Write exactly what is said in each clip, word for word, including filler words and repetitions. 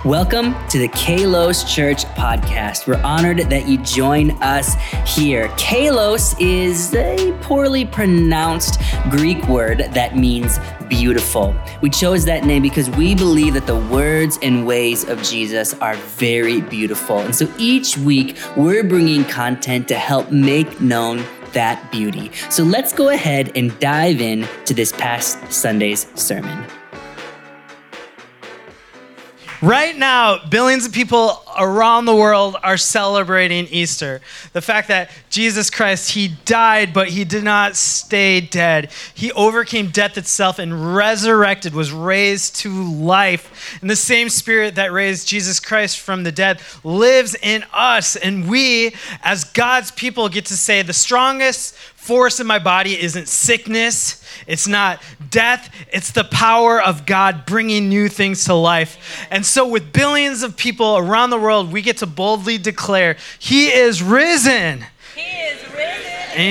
Welcome to the Kalos Church podcast. We're honored that you join us here. Kalos is a poorly pronounced Greek word that means beautiful. We chose that name because we believe that the words and ways of Jesus are very beautiful. And so each week, we're bringing content to help make known that beauty. So let's go ahead and dive in to this past Sunday's sermon. Right now, billions of people around the world are celebrating Easter. The fact that Jesus Christ, he died, but he did not stay dead. He overcame death itself and resurrected, was raised to life. And the same spirit that raised Jesus Christ from the dead lives in us. And we, as God's people, get to say the strongest force in my body isn't sickness, it's not death, it's the power of God bringing new things to life. And so with billions of people around the world, we get to boldly declare, He is risen. He is risen.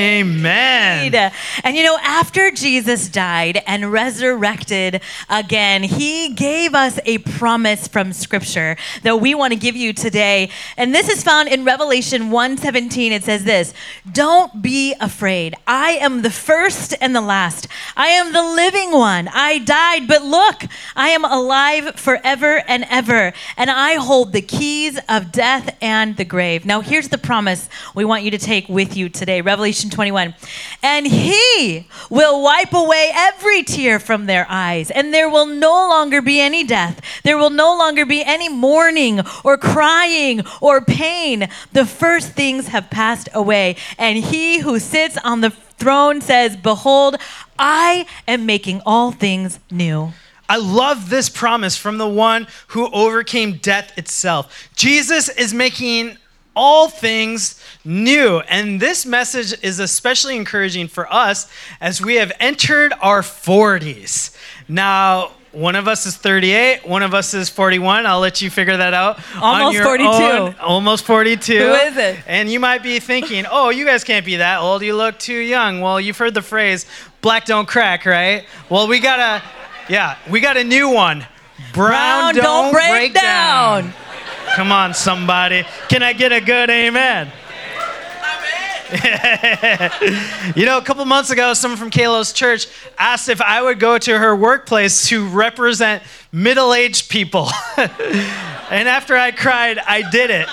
Amen. And you know, after Jesus died and resurrected again, he gave us a promise from Scripture that we want to give you today. And this is found in Revelation one seventeen. It says this: "Don't be afraid. I am the first and the last. I am the living one. I died, but look, I am alive forever and ever. And I hold the keys of death and the grave." Now, here's the promise we want you to take with you today. Revelation twenty-one. "And he will wipe away every tear from their eyes, and there will no longer be any death. There will no longer be any mourning or crying or pain. The first things have passed away. And he who sits on the throne says, 'Behold, I am making all things new.'" I love this promise from the one who overcame death itself. Jesus is making all things new. And this message is especially encouraging for us as we have entered our forties. Now, one of us is thirty-eight, one of us is forty-one. I'll let you figure that out. Almost on your forty-two. Own. Almost forty-two. Who is it? And you might be thinking, oh, you guys can't be that old. You look too young. Well, you've heard the phrase, black don't crack, right? Well, we got a, yeah, we got a new one. Brown, Brown don't, don't break, break down. down. Come on, somebody. Can I get a good amen? You know, a couple months ago, someone from Kalos Church asked if I would go to her workplace to represent middle-aged people. And after I cried, I did it.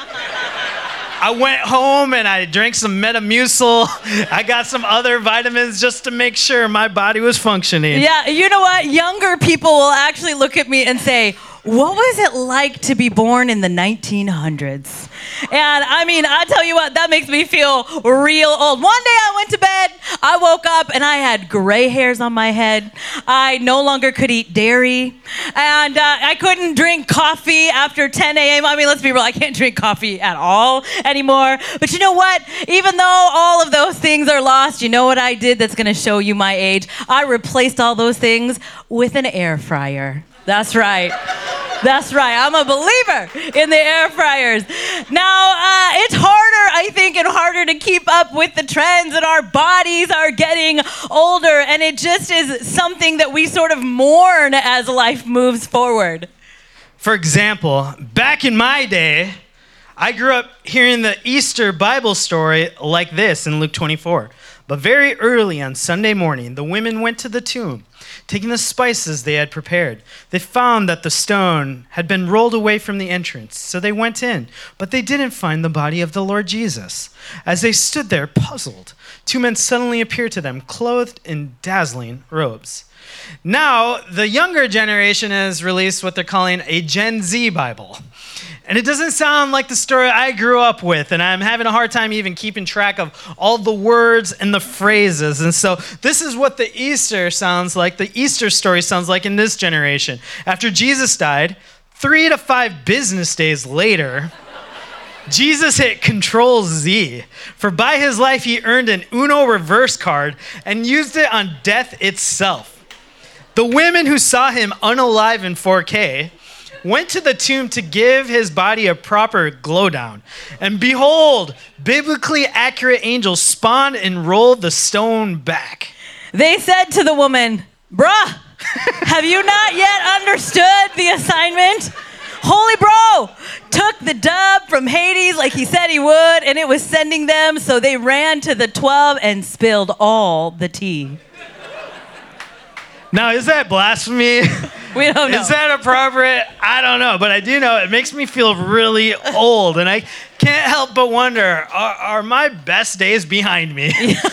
I went home and I drank some Metamucil. I got some other vitamins just to make sure my body was functioning. Yeah, you know what? Younger people will actually look at me and say, "What was it like to be born in the nineteen hundreds? And I mean, I tell you what, that makes me feel real old. One day I went to bed, I woke up and I had gray hairs on my head. I no longer could eat dairy. And uh, I couldn't drink coffee after ten a.m. I mean, let's be real, I can't drink coffee at all anymore. But you know what? Even though all of those things are lost, you know what I did that's going to show you my age? I replaced all those things with an air fryer. That's right. That's right. I'm a believer in the air fryers. Now, uh, it's harder, I think, and harder to keep up with the trends, and our bodies are getting older, and it just is something that we sort of mourn as life moves forward. For example, back in my day, I grew up hearing the Easter Bible story like this in Luke twenty-four. "But very early on Sunday morning, the women went to the tomb, taking the spices they had prepared. They found that the stone had been rolled away from the entrance, so they went in, but they didn't find the body of the Lord Jesus. As they stood there puzzled, two men suddenly appeared to them, clothed in dazzling robes." Now, the younger generation has released what they're calling a Gen Z Bible. And it doesn't sound like the story I grew up with, and I'm having a hard time even keeping track of all the words and the phrases. And so this is what the Easter sounds like, the Easter story sounds like in this generation. After Jesus died, three to five business days later, Jesus hit Control Z, for by his life he earned an Uno reverse card and used it on death itself. The women who saw him unalive in four K went to the tomb to give his body a proper glow down. And behold, biblically accurate angels spawned and rolled the stone back. They said to the woman, "Bruh, have you not yet understood the assignment? Holy Bro took the dub from Hades like he said he would, and it was sending them, so they ran to the twelve and spilled all the tea. Now, is that blasphemy? We don't know. Is that appropriate? I don't know, but I do know it makes me feel really old, and I can't help but wonder, are, are my best days behind me?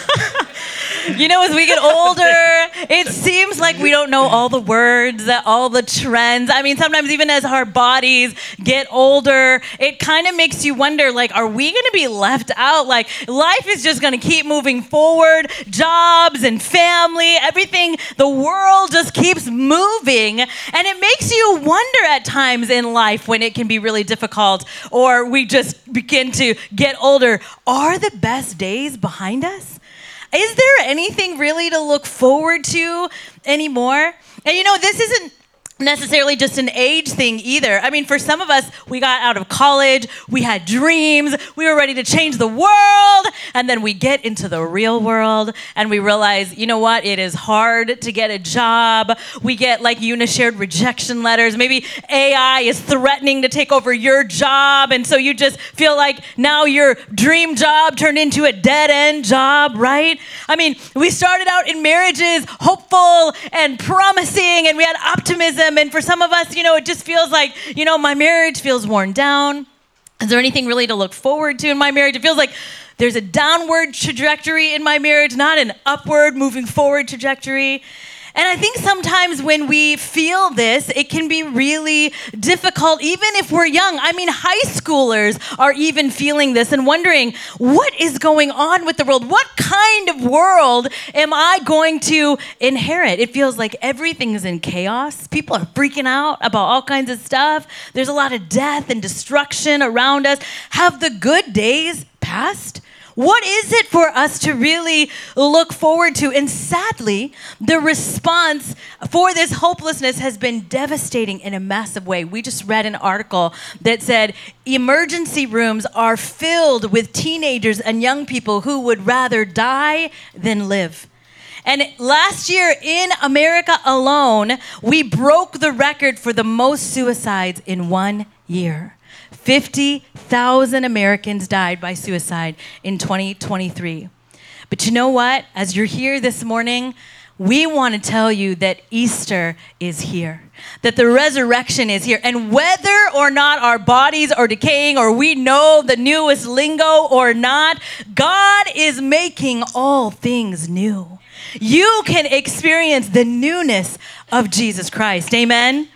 You know, as we get older, it seems like we don't know all the words, all the trends. I mean, sometimes even as our bodies get older, it kind of makes you wonder, like, are we going to be left out? Like, life is just going to keep moving forward. Jobs and family, everything, the world just keeps moving. And it makes you wonder at times in life when it can be really difficult, or we just begin to get older. Are the best days behind us? Is there anything really to look forward to anymore? And you know, this isn't necessarily just an age thing either. I mean, for some of us, we got out of college, we had dreams, we were ready to change the world, and then we get into the real world and we realize, you know what, it is hard to get a job. We get, like Una shared, rejection letters. Maybe A I is threatening to take over your job, and so you just feel like now your dream job turned into a dead-end job, right? I mean, we started out in marriages hopeful and promising, and we had optimism. And for some of us, you know, it just feels like, you know, my marriage feels worn down. Is there anything really to look forward to in my marriage? It feels like there's a downward trajectory in my marriage, not an upward, moving forward trajectory. And I think sometimes when we feel this, it can be really difficult, even if we're young. I mean, high schoolers are even feeling this and wondering, what is going on with the world? What kind of world am I going to inherit? It feels like everything's in chaos. People are freaking out about all kinds of stuff. There's a lot of death and destruction around us. Have the good days passed? What is it for us to really look forward to? And sadly, the response for this hopelessness has been devastating in a massive way. We just read an article that said emergency rooms are filled with teenagers and young people who would rather die than live. And last year in America alone, we broke the record for the most suicides in one year. fifty thousand Americans died by suicide in twenty twenty-three. But you know what? As you're here this morning, we want to tell you that Easter is here, that the resurrection is here. And whether or not our bodies are decaying or we know the newest lingo or not, God is making all things new. You can experience the newness of Jesus Christ. Amen?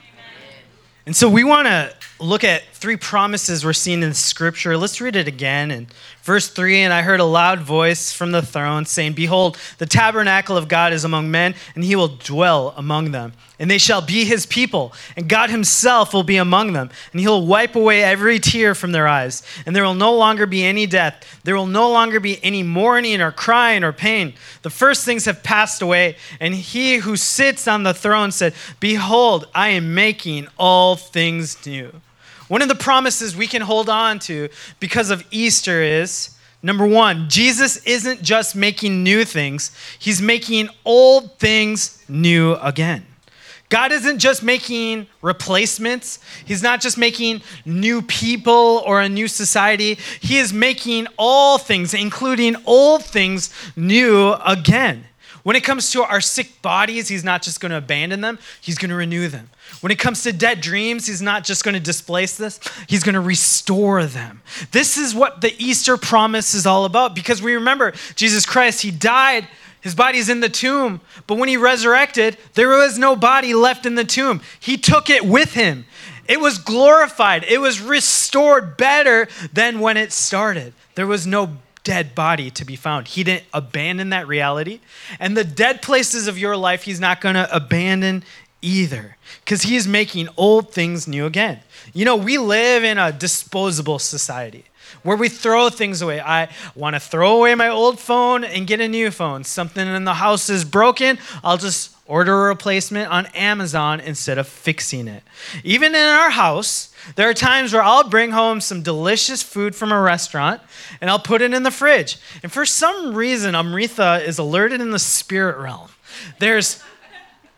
And so we want to look at three promises we're seeing in Scripture. Let's read it again. In verse three, and I heard a loud voice from the throne saying, "Behold, the tabernacle of God is among men, and he will dwell among them. And they shall be his people, and God himself will be among them. And he'll wipe away every tear from their eyes. And there will no longer be any death. There will no longer be any mourning or crying or pain. The first things have passed away." And he who sits on the throne said, "Behold, I am making all things new." One of the promises we can hold on to because of Easter is, number one, Jesus isn't just making new things. He's making old things new again. God isn't just making replacements. He's not just making new people or a new society. He is making all things, including old things, new again. When it comes to our sick bodies, he's not just going to abandon them. He's going to renew them. When it comes to dead dreams, he's not just going to displace this. He's going to restore them. This is what the Easter promise is all about, because we remember Jesus Christ, he died. His body's in the tomb, but when he resurrected, there was no body left in the tomb. He took it with him. It was glorified. It was restored better than when it started. There was no dead body to be found. He didn't abandon that reality. And the dead places of your life, he's not going to abandon either, because he is making old things new again. You know, we live in a disposable society where we throw things away. I want to throw away my old phone and get a new phone. Something in the house is broken, I'll just order a replacement on Amazon instead of fixing it. Even in our house, there are times where I'll bring home some delicious food from a restaurant and I'll put it in the fridge. And for some reason, Amrita is alerted in the spirit realm. There's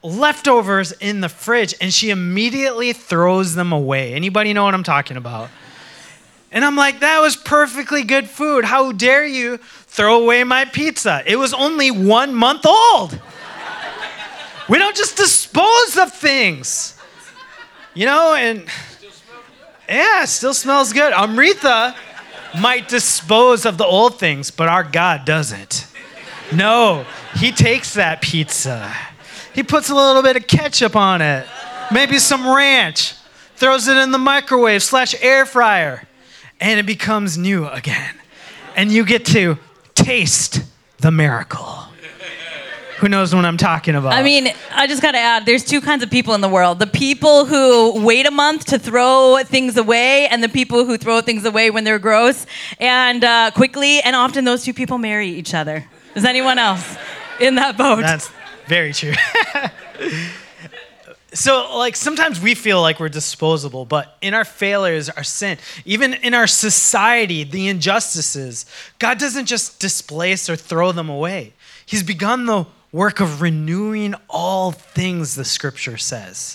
leftovers in the fridge and she immediately throws them away. Anybody know what I'm talking about? And I'm like, that was perfectly good food. How dare you throw away my pizza? It was only one month old. We don't just dispose of things. You know, and yeah, it still smells good. Amrita might dispose of the old things, but our God doesn't. No, he takes that pizza. He puts a little bit of ketchup on it, maybe some ranch, throws it in the microwave slash air fryer, and it becomes new again. And you get to taste the miracle. Who knows what I'm talking about? I mean, I just got to add, there's two kinds of people in the world. The people who wait a month to throw things away and the people who throw things away when they're gross and uh, quickly. And often those two people marry each other. Is anyone else in that boat? That's very true. So, like, sometimes we feel like we're disposable, but in our failures, our sin, even in our society, the injustices, God doesn't just displace or throw them away. He's begun the work of renewing all things, the scripture says.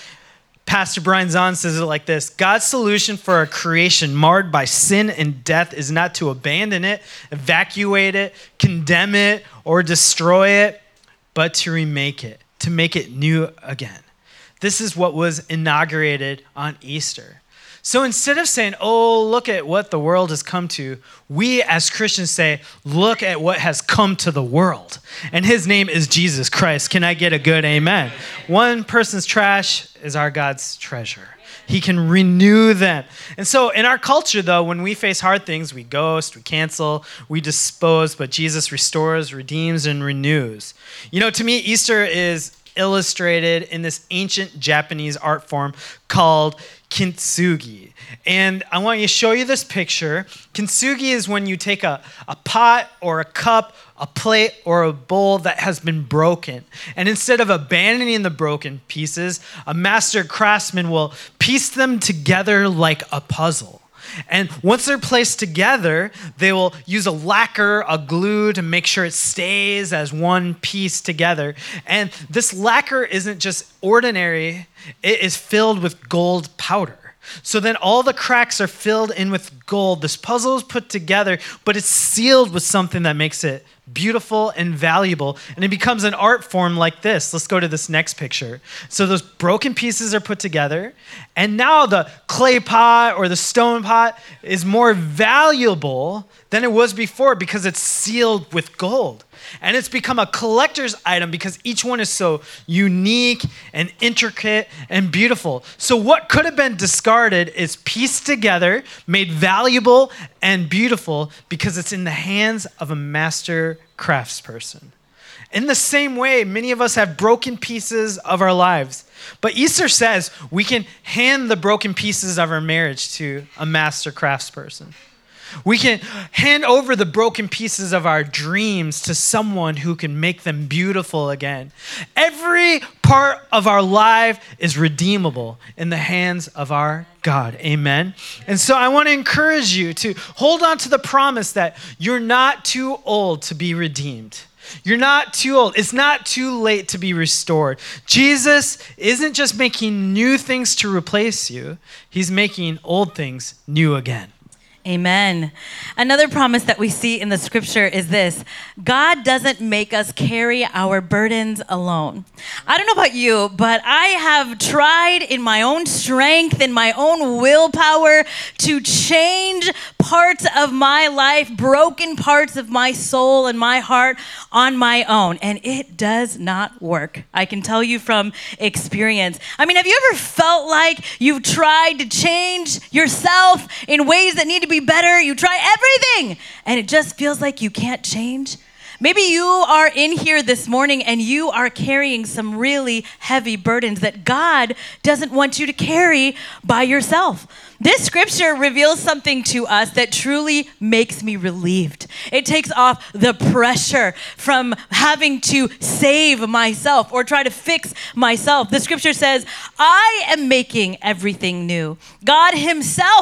Pastor Brian Zahn says it like this: God's solution for a creation marred by sin and death is not to abandon it, evacuate it, condemn it, or destroy it, but to remake it, to make it new again. This is what was inaugurated on Easter. So instead of saying, oh, look at what the world has come to, we as Christians say, look at what has come to the world. And his name is Jesus Christ. Can I get a good amen? One person's trash is our God's treasure. He can renew them. And so in our culture, though, when we face hard things, we ghost, we cancel, we dispose, but Jesus restores, redeems, and renews. You know, to me, Easter is illustrated in this ancient Japanese art form called kintsugi. And I want to show you this picture. Kintsugi is when you take a, a pot or a cup, a plate or a bowl that has been broken. And instead of abandoning the broken pieces, a master craftsman will piece them together like a puzzle. And once they're placed together, they will use a lacquer, a glue to make sure it stays as one piece together. And this lacquer isn't just ordinary, it is filled with gold powder. So then all the cracks are filled in with gold. This puzzle is put together, but it's sealed with something that makes it beautiful and valuable. And it becomes an art form like this. Let's go to this next picture. So those broken pieces are put together, and now the clay pot or the stone pot is more valuable than it was before because it's sealed with gold. And it's become a collector's item because each one is so unique and intricate and beautiful. So what could have been discarded is pieced together, made valuable and beautiful because it's in the hands of a master craftsperson. In the same way, many of us have broken pieces of our lives. But Easter says we can hand the broken pieces of our marriage to a master craftsperson. We can hand over the broken pieces of our dreams to someone who can make them beautiful again. Every part of our life is redeemable in the hands of our God. Amen. And so I want to encourage you to hold on to the promise that you're not too old to be redeemed. You're not too old. It's not too late to be restored. Jesus isn't just making new things to replace you. He's making old things new again. Amen. Another promise that we see in the scripture is this: God doesn't make us carry our burdens alone. I don't know about you, but I have tried in my own strength, in my own willpower, to change parts of my life, broken parts of my soul and my heart on my own, and it does not work. I can tell you from experience. I mean, have you ever felt like you've tried to change yourself in ways that need to be better? You try everything and it just feels like you can't change. Maybe you are in here this morning and you are carrying some really heavy burdens that God doesn't want you to carry by yourself. This scripture reveals something to us that truly makes me relieved. It takes off the pressure from having to save myself or try to fix myself. The scripture says, I am making everything new. God himself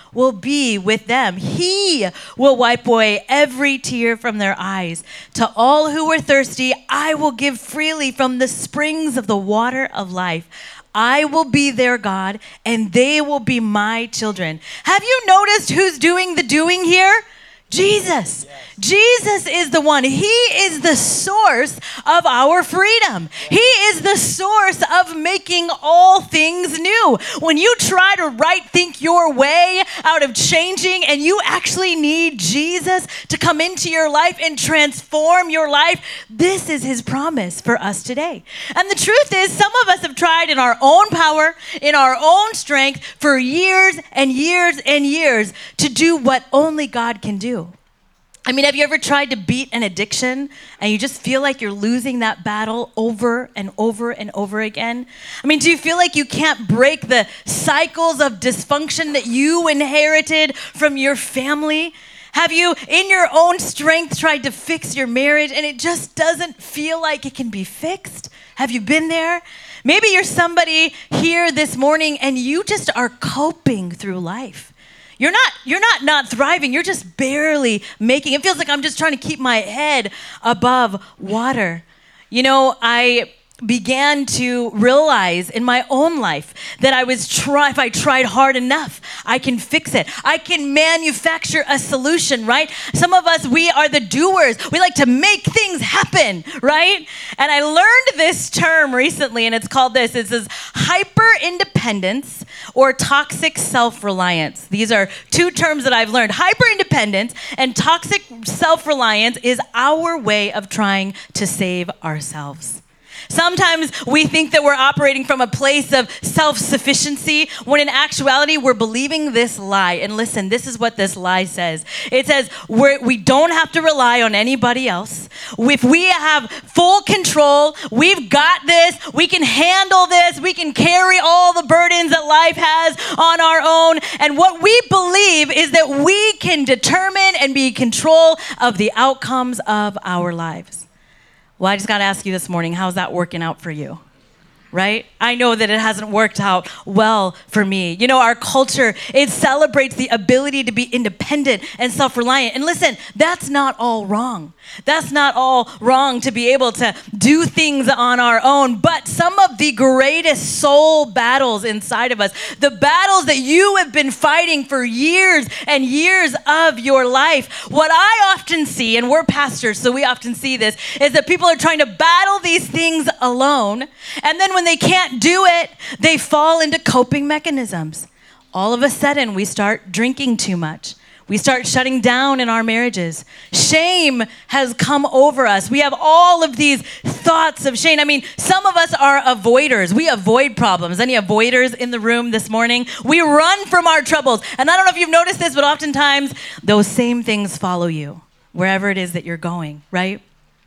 will be with them. He will wipe away every tear from their eyes. To all who are thirsty, I will give freely from the springs of the water of life. I will be their God, and they will be my children. Have you noticed who's doing the doing here? Jesus. Yes. Jesus is the one. He is the source of our freedom. He is the source of making all things new. When you try to right think your way out of changing and you actually need Jesus to come into your life and transform your life, this is his promise for us today. And the truth is, some of us have tried in our own power, in our own strength for years and years and years to do what only God can do. I mean, have you ever tried to beat an addiction and you just feel like you're losing that battle over and over and over again? I mean, do you feel like you can't break the cycles of dysfunction that you inherited from your family? Have you, in your own strength, tried to fix your marriage and it just doesn't feel like it can be fixed? Have you been there? Maybe you're somebody here this morning and you just are coping through life. You're not, you're not not thriving. You're just barely making. It feels like I'm just trying to keep my head above water. You know, I began to realize in my own life that I was try if I tried hard enough, I can fix it. I can manufacture a solution, right? Some of us, we are the doers. We like to make things happen, right? And I learned this term recently, and it's called this. It says hyper-independence or toxic self-reliance. These are two terms that I've learned. Hyper-independence and toxic self-reliance is our way of trying to save ourselves. Sometimes we think that we're operating from a place of self-sufficiency when in actuality we're believing this lie. And listen, this is what this lie says. It says we're, we don't have to rely on anybody else. If we have full control, we've got this, we can handle this, we can carry all the burdens that life has on our own. And what we believe is that we can determine and be in control of the outcomes of our lives. Well, I just got to ask you this morning, how's that working out for you? Right? I know that it hasn't worked out well for me. You know, our culture, it celebrates the ability to be independent and self-reliant. And listen, that's not all wrong. That's not all wrong to be able to do things on our own. But some of the greatest soul battles inside of us, the battles that you have been fighting for years and years of your life, what I often see, and we're pastors, so we often see this, is that people are trying to battle these things alone. And then when they can't do it, they fall into coping mechanisms. All of a sudden, we start drinking too much. We start shutting down in our marriages. Shame has come over us. We have all of these thoughts of shame. I mean, some of us are avoiders. We avoid problems. Any avoiders in the room this morning? We run from our troubles. And I don't know if you've noticed this, but oftentimes those same things follow you wherever it is that you're going, right?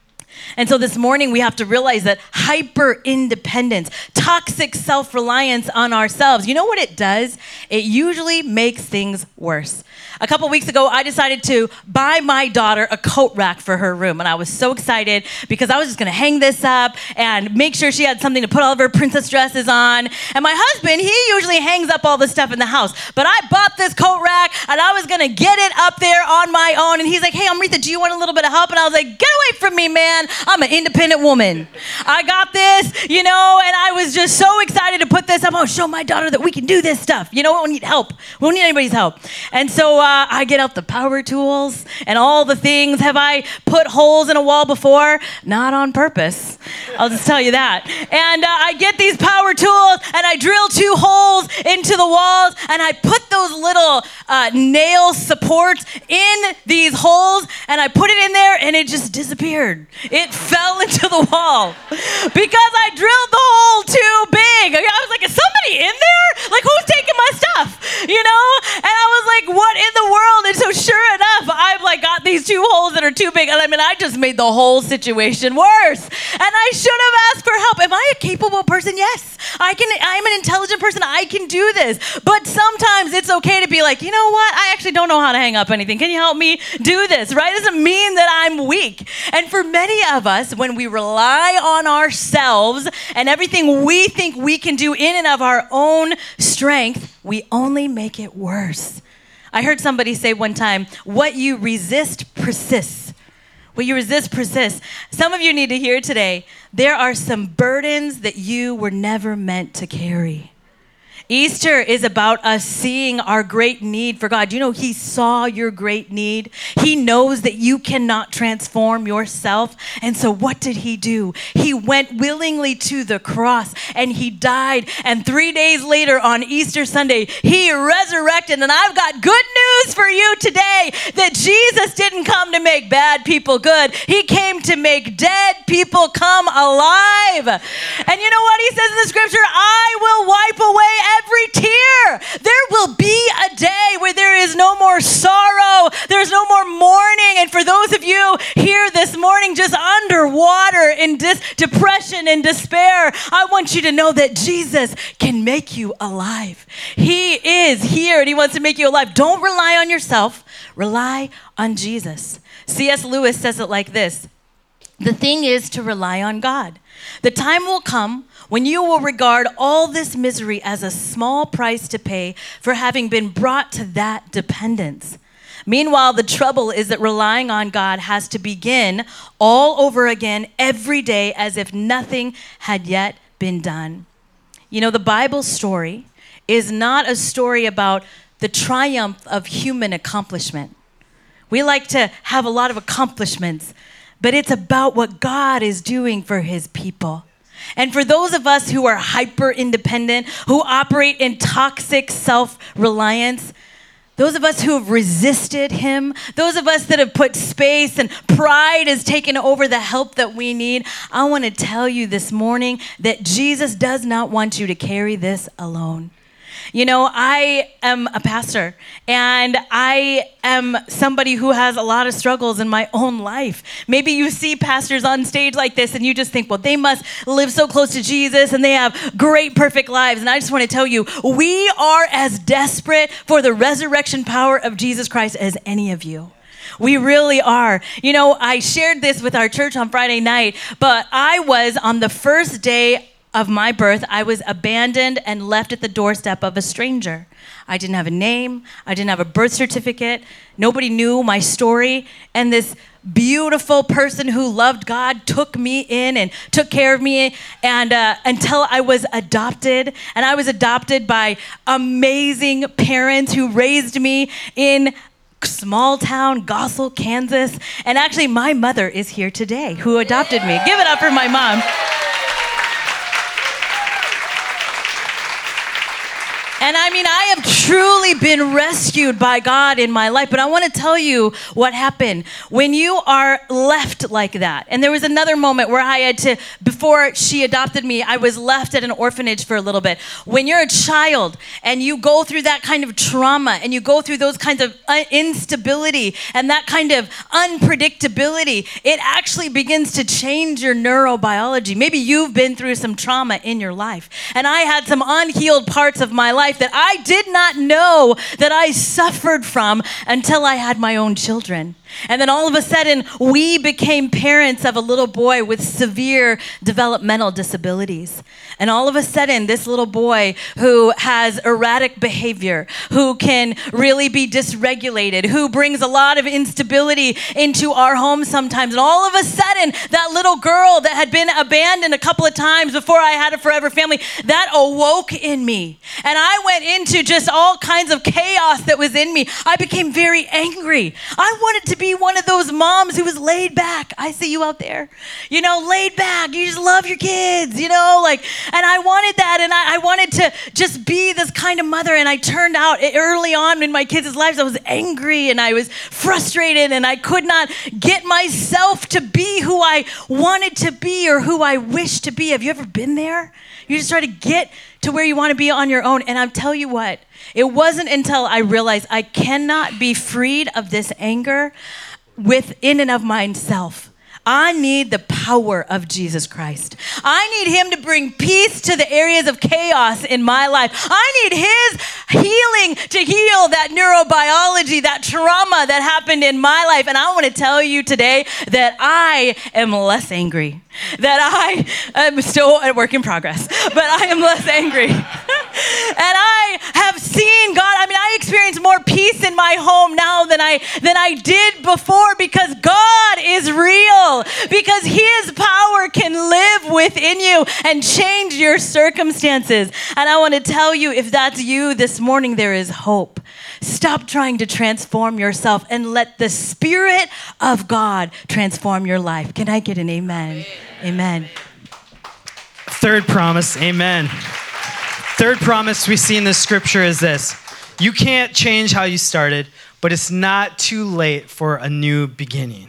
And so this morning we have to realize that hyper-independence, toxic self-reliance on ourselves, you know what it does? It usually makes things worse. A couple weeks ago, I decided to buy my daughter a coat rack for her room. And I was so excited because I was just going to hang this up and make sure she had something to put all of her princess dresses on. And my husband, he usually hangs up all the stuff in the house. But I bought this coat rack and I was going to get it up there on my own. And he's like, hey, Amrita, do you want a little bit of help? And I was like, get away from me, man. I'm an independent woman. I got this, you know, and I was just so excited to put this up. I'll show my daughter that we can do this stuff. You know, we don't need help. We don't need anybody's help. And so uh, I get out the power tools and all the things. Have I put holes in a wall before? Not on purpose. I'll just tell you that. And uh, I get these power tools and I drill two holes into the walls and I put those little uh, nail supports in these holes and I put it in there and it just disappeared. It fell into the wall because I drilled the hole too big. I was like, is somebody in there? Like, who's taking my stuff? You know? And I was like, what in the world? And so sure enough, I've like got these two holes that are too big. And I mean, I just made the whole situation worse. And I should have asked for help. Am I a capable person? Yes. I can, I'm an intelligent person. I can do this. But sometimes it's okay to be like, you know what? I actually don't know how to hang up anything. Can you help me do this? Right? It doesn't mean that I'm weak. And for many of us, when we rely on ourselves and everything we think we can do in and of our own strength, we only make it worse. I heard somebody say one time, what you resist persists. What you resist persists. Some of you need to hear today, there are some burdens that you were never meant to carry. Easter is about us seeing our great need for God. You know, he saw your great need. He knows that you cannot transform yourself. And so what did he do? He went willingly to the cross and he died. And three days later on Easter Sunday, he resurrected. And I've got good news for you today that Jesus didn't come to make bad people good. He came to make dead people come alive. And you know what he says in the scripture? I will wipe away every tear. There will be a day where there is no more sorrow. There's no more mourning. And for those of you here this morning just underwater in dis- depression and despair, I want you to know that Jesus can make you alive. He is here and he wants to make you alive. Don't rely on yourself. Rely on Jesus. C S Lewis says it like this. The thing is to rely on God. The time will come when you will regard all this misery as a small price to pay for having been brought to that dependence. Meanwhile, the trouble is that relying on God has to begin all over again every day as if nothing had yet been done. You know, the Bible story is not a story about the triumph of human accomplishment. We like to have a lot of accomplishments, but it's about what God is doing for his people. And for those of us who are hyper independent, who operate in toxic self-reliance, those of us who have resisted him, those of us that have put space and pride has taken over the help that we need, I want to tell you this morning that Jesus does not want you to carry this alone. You know, I am a pastor and I am somebody who has a lot of struggles in my own life. Maybe you see pastors on stage like this and you just think, well, they must live so close to Jesus and they have great, perfect lives. And I just want to tell you, we are as desperate for the resurrection power of Jesus Christ as any of you. We really are. You know, I shared this with our church on Friday night, but I was on the first day of my birth, I was abandoned and left at the doorstep of a stranger. I didn't have a name. I didn't have a birth certificate. Nobody knew my story. And this beautiful person who loved God took me in and took care of me and uh, until I was adopted. And I was adopted by amazing parents who raised me in small town Gossel, Kansas. And actually, my mother is here today who adopted me. Give it up for my mom. And I mean, I have truly been rescued by God in my life, but I want to tell you what happened when you are left like that. And there was another moment where I had to, before she adopted me, I was left at an orphanage for a little bit. When you're a child and you go through that kind of trauma and you go through those kinds of instability and that kind of unpredictability, it actually begins to change your neurobiology. Maybe you've been through some trauma in your life. And I had some unhealed parts of my life that I did not know that I suffered from until I had my own children. And then all of a sudden, we became parents of a little boy with severe developmental disabilities. And all of a sudden, this little boy who has erratic behavior, who can really be dysregulated, who brings a lot of instability into our home sometimes. And all of a sudden, that little girl that had been abandoned a couple of times before I had a forever family, that awoke in me. And I went into just all kinds of chaos that was in me. I became very angry. I wanted to be be one of those moms who was laid back. I see you out there, you know, laid back. You just love your kids, you know, like, and I wanted that. And I, I wanted to just be this kind of mother. And I turned out early on in my kids' lives, I was angry and I was frustrated and I could not get myself to be who I wanted to be or who I wished to be. Have you ever been there? You just try to get to where you want to be on your own. And I'll tell you what, it wasn't until I realized I cannot be freed of this anger within and of myself. I need the power of Jesus Christ. I need him to bring peace to the areas of chaos in my life. I need his healing to heal that neurobiology, that trauma that happened in my life. And I want to tell you today that I am less angry, that I am still a work in progress, but I am less angry. And I have seeing God. I mean, I experience more peace in my home now than I than I did before because God is real, because his power can live within you and change your circumstances. And I want to tell you, if that's you this morning, there is hope. Stop trying to transform yourself and let the Spirit of God transform your life. Can I get an amen? Amen. Third promise, amen. Third promise we see in the scripture is this. You can't change how you started, but it's not too late for a new beginning.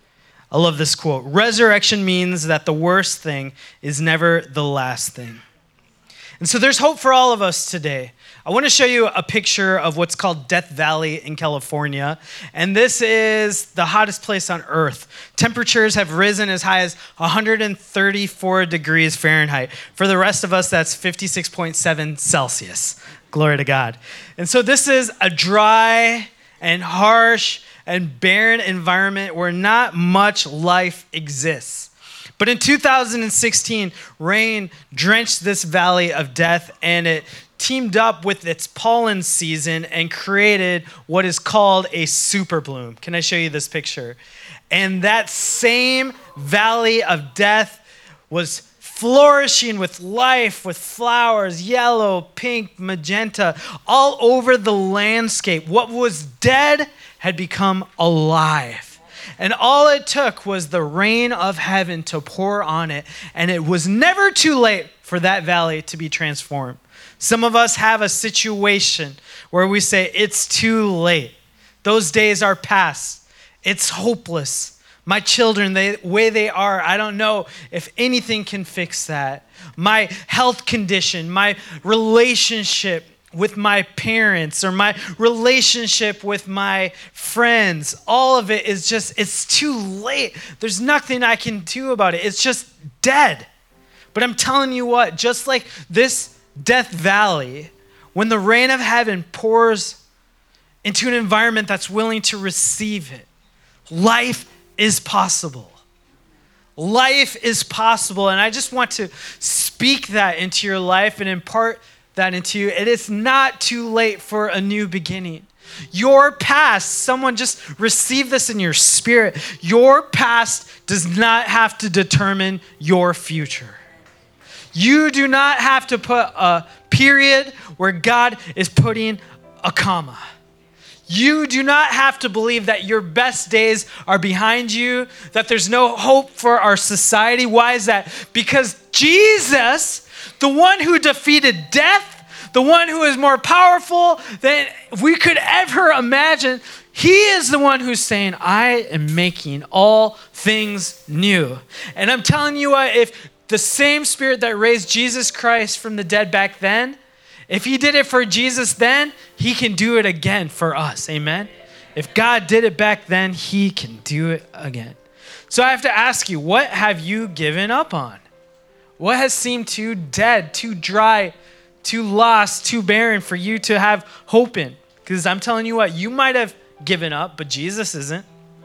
I love this quote. Resurrection means that the worst thing is never the last thing. And so there's hope for all of us today. I want to show you a picture of what's called Death Valley in California. And this is the hottest place on earth. Temperatures have risen as high as one hundred thirty-four degrees Fahrenheit. For the rest of us, that's fifty-six point seven Celsius. Glory to God. And so this is a dry and harsh and barren environment where not much life exists. But in two thousand sixteen, rain drenched this valley of death, and it teamed up with its pollen season and created what is called a super bloom. Can I show you this picture? And that same valley of death was flourishing with life, with flowers, yellow, pink, magenta, all over the landscape. What was dead had become alive. And all it took was the rain of heaven to pour on it, and it was never too late for that valley to be transformed. Some of us have a situation where we say, it's too late. Those days are past. It's hopeless. My children, the way they are, I don't know if anything can fix that. My health condition, my relationship with my parents, or my relationship with my friends, all of it is just, it's too late. There's nothing I can do about it. It's just dead. But I'm telling you what, just like this Death Valley, when the rain of heaven pours into an environment that's willing to receive it, life is possible. Life is possible. And I just want to speak that into your life and impart that into you. It is not too late for a new beginning. Your past, someone just receive this in your spirit. Your past does not have to determine your future. You do not have to put a period where God is putting a comma. You do not have to believe that your best days are behind you, that there's no hope for our society. Why is that? Because Jesus, the one who defeated death, the one who is more powerful than we could ever imagine, he is the one who's saying, I am making all things new. And I'm telling you what, if the same Spirit that raised Jesus Christ from the dead back then, if he did it for Jesus then, he can do it again for us. Amen? If God did it back then, he can do it again. So I have to ask you, what have you given up on? What has seemed too dead, too dry, too lost, too barren for you to have hope in? Because I'm telling you what, you might have given up, but Jesus isn't.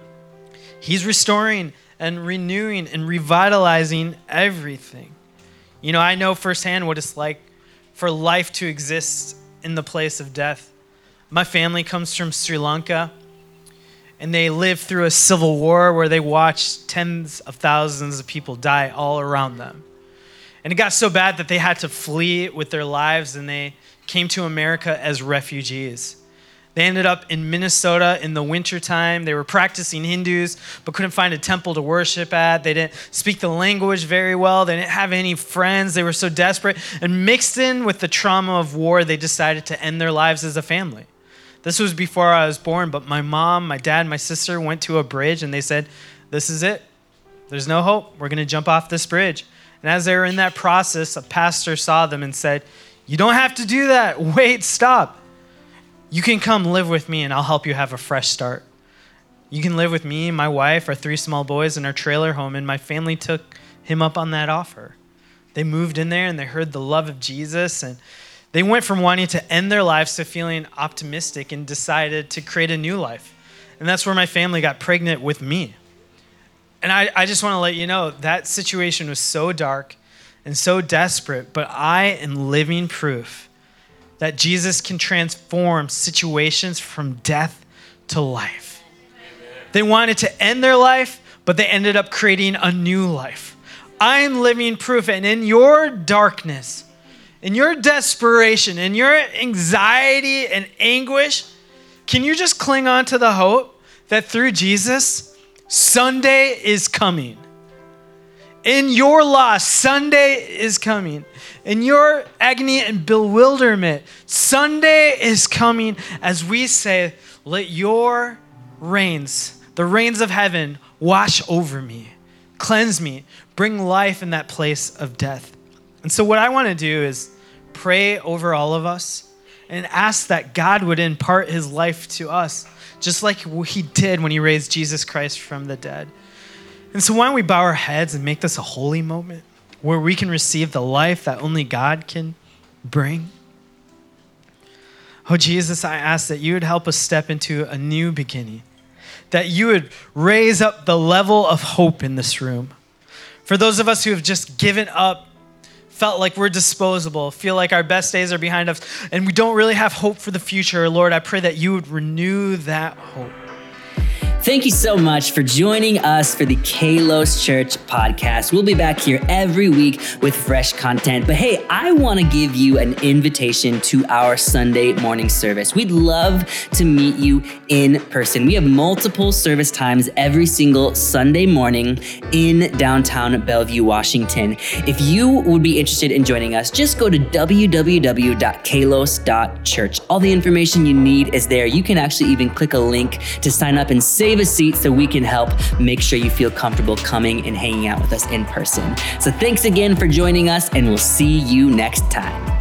He's restoring and renewing and revitalizing everything. You know, I know firsthand what it's like for life to exist in the place of death. My family comes from Sri Lanka, and they lived through a civil war where they watched tens of thousands of people die all around them. And it got so bad that they had to flee with their lives, and they came to America as refugees. They ended up in Minnesota in the wintertime. They were practicing Hindus, but couldn't find a temple to worship at. They didn't speak the language very well. They didn't have any friends. They were so desperate. And mixed in with the trauma of war, they decided to end their lives as a family. This was before I was born, but my mom, my dad, my sister went to a bridge, and they said, this is it. There's no hope. We're going to jump off this bridge. And as they were in that process, a pastor saw them and said, you don't have to do that. Wait, stop. You can come live with me and I'll help you have a fresh start. You can live with me, my wife, our three small boys in our trailer home, and my family took him up on that offer. They moved in there and they heard the love of Jesus, and they went from wanting to end their lives to feeling optimistic and decided to create a new life. And that's where my family got pregnant with me. And I, I just want to let you know that situation was so dark and so desperate, but I am living proof that Jesus can transform situations from death to life. They wanted to end their life, but they ended up creating a new life. I'm living proof, and in your darkness, in your desperation, in your anxiety and anguish, can you just cling on to the hope that through Jesus, Sunday is coming? In your loss, Sunday is coming. In your agony and bewilderment, Sunday is coming as we say, let your rains, the rains of heaven, wash over me, cleanse me, bring life in that place of death. And so what I want to do is pray over all of us and ask that God would impart his life to us, just like he did when he raised Jesus Christ from the dead. And so why don't we bow our heads and make this a holy moment where we can receive the life that only God can bring? Oh, Jesus, I ask that you would help us step into a new beginning, that you would raise up the level of hope in this room. For those of us who have just given up, felt like we're disposable, feel like our best days are behind us, and we don't really have hope for the future, Lord, I pray that you would renew that hope. Thank you so much for joining us for the Kalos Church podcast. We'll be back here every week with fresh content. But hey, I want to give you an invitation to our Sunday morning service. We'd love to meet you in person. We have multiple service times every single Sunday morning in downtown Bellevue, Washington. If you would be interested in joining us, just go to w w w dot kalos dot church. All the information you need is there. You can actually even click a link to sign up and save a seat so we can help make sure you feel comfortable coming and hanging out with us in person. So thanks again for joining us, and we'll see you next time.